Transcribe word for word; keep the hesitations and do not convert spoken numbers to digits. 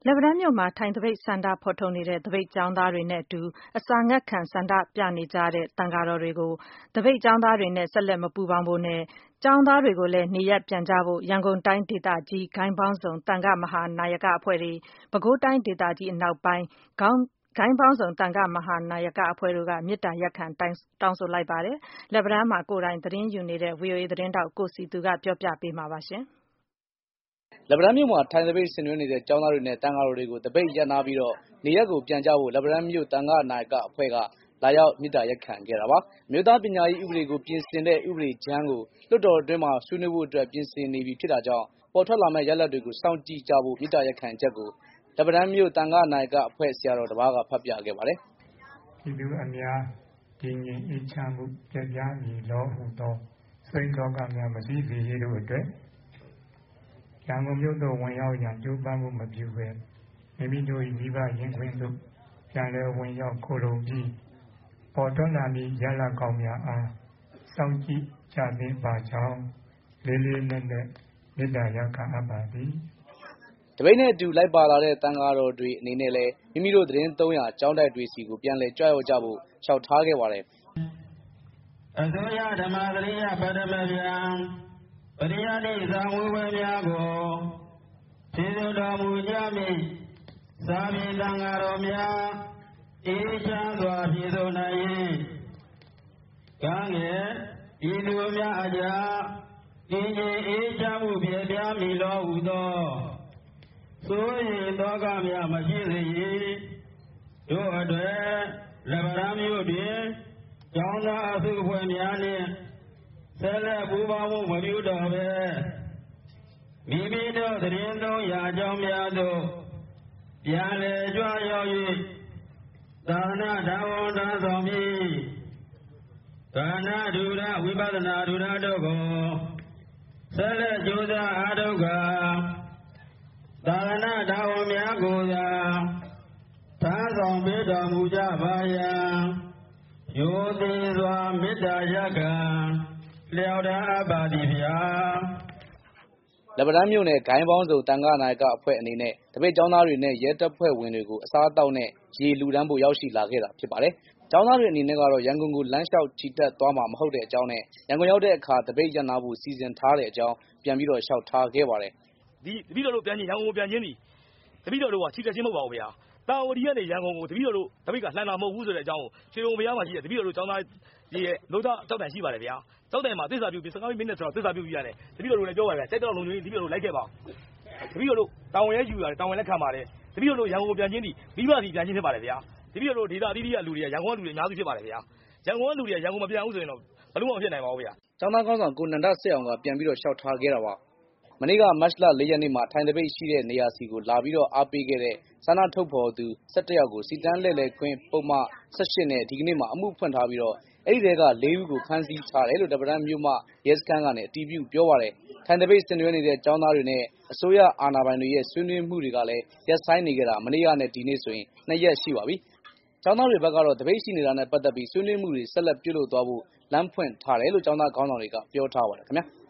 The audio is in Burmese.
လက်ပံတန်းမြို့မှာထိုင်သပိတ်ဆန္ဒဖော်ထုတ်နေတဲ့သပိတ်ကျောင်းသားတွေနဲ့အတူအစာငတ်ခံဆန္ဒပြနေကြတဲ့သံဃာတော်တွေကိုသပိတ်ကျောင်းသားတွေနဲ့ဆက်လက်မပူးပေါင်းဖို့နဲ့ကျောင်းသားတွေကိုလည်းနေရပ်ပြန်ကြဖို့ရန်ကုန်တိုင်းဒေသကြီးဂိုဏ်းပေါင်းစုံသံဃမဟာနာယကအဖွဲ့တွေပဲခူးတိုင်းဒေသကြီးအနောက်ပိုင်းခေါင်းဂိုဏ်းပေါင်းစုံသံဃမဟာနာယကအဖွဲ့တို့ကမေတ္တာရပ်ခံတောင်းဆိုလိုက်ပါတယ်။လက်ပံတန်းမှာကိုယ်တိုင်သတင်းယူနေတဲ့ ဗွီအိုအေသတင်းထောက်ကိုစည်သူကပြောပြပေးမှာပါရှင်။လက်ပံတန်းမြို့မှာထိုင်သပိတ်ဆင်နွှဲနေတဲ့ကျောင်းသားတွေနဲ့တန်ဃာတော်တွေကိုသပိတ်ရပ်နာပြီးတော့နေရပ်ကိုပြန်ကြဖို့လက်ပံတန်းမြို့တန်ဃနာယကအဖွဲ့ကလာရောက်မေတ္တာရပ်ခံခဲ့တာပါ။မြို့သားပညာရေးဥပဒေကိုပြင်ဆင်တဲ့ဥပဒေကြမ်းကိုလွှတ်တော်အတွင်းမှာဆွေးနွေးဖို့အတွက်ပြင်ဆင်နေပြီဖြစ်တာကြောင့်ပေါ်ထွက်လာမယ့်ရလဒ်တွေကိုစောင့်ကြည့်ကြဖို့မေတ္တာရပ်ခံချက်ကိုလက်ပံတန်းမြို့တန်ဃနာယကအဖွဲ့ဆရာတော်တစ်ပါးကဖတ်ပြခဲ့ပါတယ်။ဒီလူအများဒီငြိမ်အေးချမ်းမှုကြပြားမည်လောဟုသောစိတ်တော်ကများမရှိစေရတို့အတွက်ရန်ကုန်မြို့သို့ဝင်ရောက်ရန်ကြိုးပမ်းမှုမပြုဘဲမိမိတို့၏မိဘရင်ခွင်သို့ပြန်လည်ဝင်ရောက်ခိုလုံပြီးပေါ်ထွက်လာမည့်ရလဒ်ကောင်းများအားစောင့်ကြည့်ကြသိပါကြောင်းလေးလေးနက်နက်မေတ္တာရပ်ခံအပ်ပါသည်။တပိတ်နဲ့အတူလိုက်ပါလာတဲ့တန်ဃာတော်တွေအနေနဲ့လည်းမိမိတို့သတင်းသုံးရာကျောင်းတိုက်တွေစီကိုပြန်လည်ကြွရောက်ကြဖို့လျှောက်ထားခဲ့ပါတယ်။အစိုးရဓမ္မသရိယပထမဗျာပရိယတိဇာဝေဝေများကိုဖြေဆိုတော်မူကြမည်သာမင်တန်ဃာတော်များအေးချမ်းစွာဖြေဆိုနိုင်၏ကံငယ်ဤလူများအကြဒီငြိမ်အေးချမ်းမှုပြည့်ပြားမည်လောဟုသောဆိုရင်သောကများမရှိစေ၏တို့အတွက်လက်ပံတန်းမြို့တွင်ကျောင်းသားအစုအဖွဲ့များနှင့်ဆက်လက်ပူးပေါင်းမှုမပြုတော်ပဲမိမိတို့သတင်းသုံးရာအကြောင်းများသို့ပြန်လည်ကြွရောက်၍သာသနာဓမ္မဝန်ထမ်းဆောင်ပြီးဒါနဒုရဝိပဿနာဒုရတို့ကိုဆက်လက်ကြိုးစားအားထုတ်ကာသာသနာဓမ္မဝန်များကိုသာထမ်းဆောင်ပေးတော်မူကြပါယံယောတိစွာမေတ္တာရပ်ခံလျှောက်ထားအပ်ပါသည်ဗျာလက်ပံတန်းမြို့နယ်ဂိုဏ်းပေါင်းစုံတန်ဃနာယကအဖွဲ့အနေနဲ့တပိတ်ကျောင်းသားတွေနဲ့ရဲတပ်ဖွဲ့ဝင်တွေကိုအစားအသောက်နဲ့ရေလူဒန်းဖို့ရောက်ရှိလာခဲ့တာဖြစ်ပါတယ်။ကျောင်းသားတွေအနေနဲ့ကတော့ရန်ကုန်ကိုလမ်းလျှောက်ချီတက်သွားမှာမဟုတ်တဲ့အကြောင်းနဲ့ရန်ကုန်ရောက်တဲ့အခါတပိတ်ရပ်နာဖို့စီစဉ်ထားတဲ့အကြောင်းပြန်ပြီးတော့လျှောက်ထားခဲ့ပါတယ်။ဒီတပိတော်တို့ပြန်ချင်းရန်ကုန်ကိုပြန်ချင်းဒီတပိတော်တို့ကချီတက်ချင်းမဟုတ်ပါဘူးဗျာ။တာဝတီကနေရန်ကုန်ကိုတပိတော်တို့တပိတ်ကလှန်တာမဟုတ်ဘူးဆိုတဲ့အကြောင်းကိုရွှေဘုံဘုရားမှာရှိတဲ့တပိတော်တို့ကျောင်းသားဒီရဲ့လို့တော့တောက်တန်ရှိပါတယ်ဗျာ။တောက်တန်မှာသစ္စာပြုပြီးစကားမိနစ်ဆိုတော့သစ္စာပြုပြီးရတယ်။တပိတော်တို့လည်းပြောပါဗျာ။စက်တော်လုံကြီးတပိတော်တို့လိုက်ခဲ့ပါ။တပိတော်တို့တောင်ဝဲယူရတယ်တောင်ဝဲလက်ခံပါတယ်။တပိတော်တို့ရန်ကုန်ကိုပြန်ချင်းဒီမိဘစီပြန်ချင်းဖြစ်ပါတယ်ဗျာ။တပိတော်တို့ဒေသအသီးသီးကလူတွေကရန်ကုန်ကလူတွေအများစုဖြစ်ပါတယ်ဗျာ။ရန်ကုန်ကလူတွေကရန်ကုန်မပြန်ဘူးဆိုရင်တော့ဘလို့မှမဖြစ်နိုင်ပါဘူးဗျာ။ကျောင်းသားကောင်းဆောင်ကိုနန္ဒစစ်အောင်ကပြန်ပြီးတော့လျှောက်ထားခဲ့တာပါ။မနေ့ကမတ်လလေးရက်နေ့မှာထိုင်သပိတ်ရှိတဲ့နေရာစီကိုလာပြီးတော့အားပေးခဲ့တဲ့ဆန္ဒထုတ်ဖော်သူ၁၁ယောက်ကိုစီတန်းလှည့်လည်ခွင့်ပုံမှန်၁၈နဲ့ဒီကနေ့မှာအမှုဖွင့်ထားပြီးတော့အဲ့ဒီတဲက၄ဦးကိုဖမ်းဆီးထားတယ်လို့လက်ပံတန်းမြို့မှရဲစခန်းကနေအတည်ပြုပြောပါတယ်။ထိုင်သပိတ်ဆင်နွှဲနေတဲ့ကျောင်းသားတွေနဲ့အစိုးရအာဏာပိုင်တွေရဲ့ဆွေးနွေးမှုတွေကလည်းရပ်ဆိုင်းနေကြတာမနေ့ကနဲ့ဒီနေ့ဆိုရင်နှစ်ရက်ရှိပါပြီ။ကျောင်းသားတွေဘက်ကတော့သပိတ်ရှိနေတာနဲ့ပတ်သက်ပြီးဆွေးနွေးမှုတွေဆက်လက်ပြုလုပ်သွားဖို့လမ်းဖွင့်ထားတယ်လို့ကျောင်းသားခေါင်းဆောင်တွေကပြောထားပါတယ်ခင်ဗျာ။